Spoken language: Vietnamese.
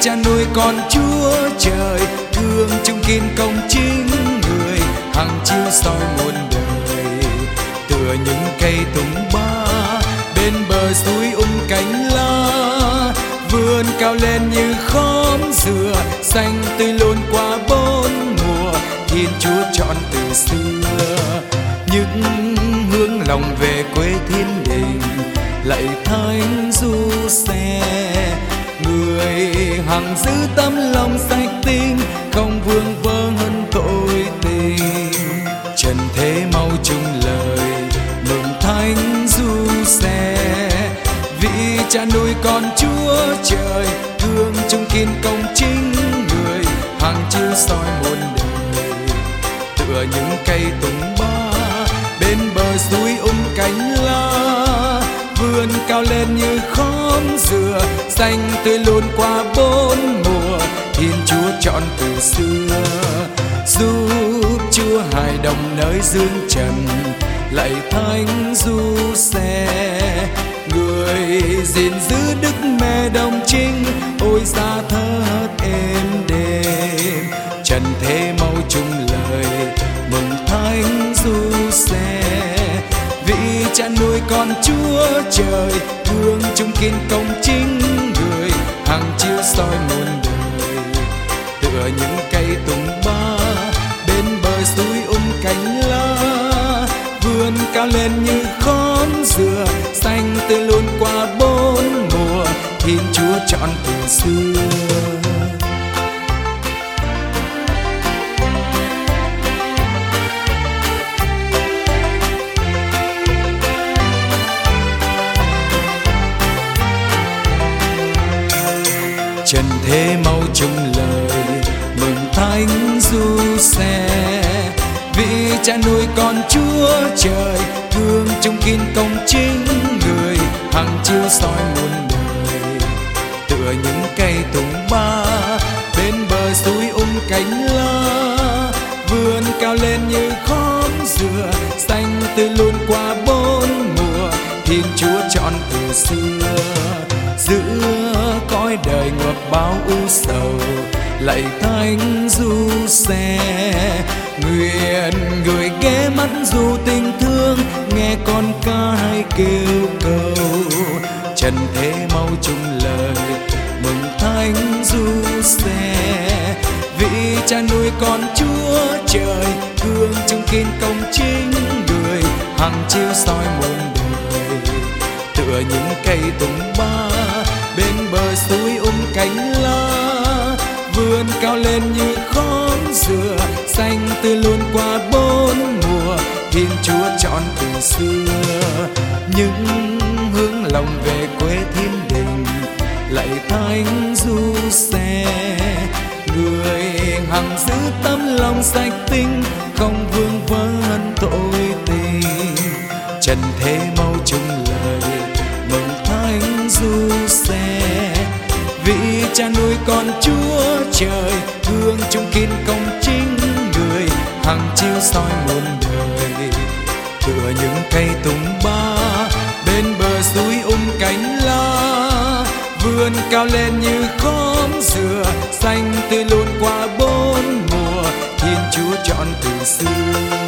cha nuôi con Chúa Trời, thương chung kiên công chính người, hằng chiếu soi muôn đời. Tựa những cây tùng ba bên bờ suối cánh lá, vươn cao lên như khóm dừa, xanh tươi luôn qua bốn mùa, Thiên Chúa chọn từ xưa. Những hướng lòng về quê thiên đình, lạy Thánh Giuse, người hằng giữ tấm lòng sạch tinh, không vương vấn tội tình. Trần thế mau chung lời mừng Thánh Giuse, vị cha nuôi con Chúa Trời, thương chung kiên công chính người, hằng chiếu soi muôn đời. Tựa những cây tùng ba bên bờ suối cánh lá, vươn cao lên như khóm dừa, xanh tươi luôn qua bốn mùa, Thiên Chúa chọn từ xưa. Giúp Chúa hài đồng nơi dương trần, lạy Thánh Giuse, người gìn giữ đức mẹ đồng trinh, ôi giá thớt êm đềm. Trần thế mau chung lời mừng Thánh Giuse, vị cha nuôi con Chúa Trời, thương chung kiên công chính người, hằng chiếu soi muôn đời. Tựa những cây tùng ba bên bờ suối cánh lá, vươn cao lên như khóm dừa, xanh tươi luôn qua bốn mùa, Thiên Chúa chọn từ xưa. Trần thế mau chung lời mừng Thánh Giuse, vị cha nuôi con Chúa Trời, thương chung kiên công chính người, hằng chiếu soi muôn đời. Tựa những cây tùng ba bên bờ suối cánh lá, vươn cao lên như khóm dừa, xanh tươi luôn qua bốn mùa, Thiên Chúa chọn từ xưa. Giữa cõi đời ngập bao u sầu, lạy Thánh Giuse, nguyện người ghé mắt dù tình thương, nghe con ca hay kêu cầu. Trần thế mau chung lời mừng Thánh Giuse, vị cha nuôi con Chúa Trời, thương chung kiên công chính người, hằng chiếu soi muôn đời. Tựa những cây tùng ba bên bờ suối cánh lá, vươn cao lên như khóm dừa, xanh tươi luôn qua bốn mùa, Thiên Chúa chọn từ xưa. Những hướng lòng về quê thiên đình, lạy Thánh Giuse, người hằng giữ tấm lòng sạch tinh, không vương vấn tội tình. Trần thế mau chung lời mừng Thánh Giuse, vị cha nuôi con Chúa Trời, thương chung kiên công chính người, hằng chiếu soi muôn đời. Tựa những cây tùng ba bên bờ suối cánh lá, vươn cao lên như khóm dừa, xanh tươi luôn qua bốn mùa, Thiên Chúa chọn từ xưa.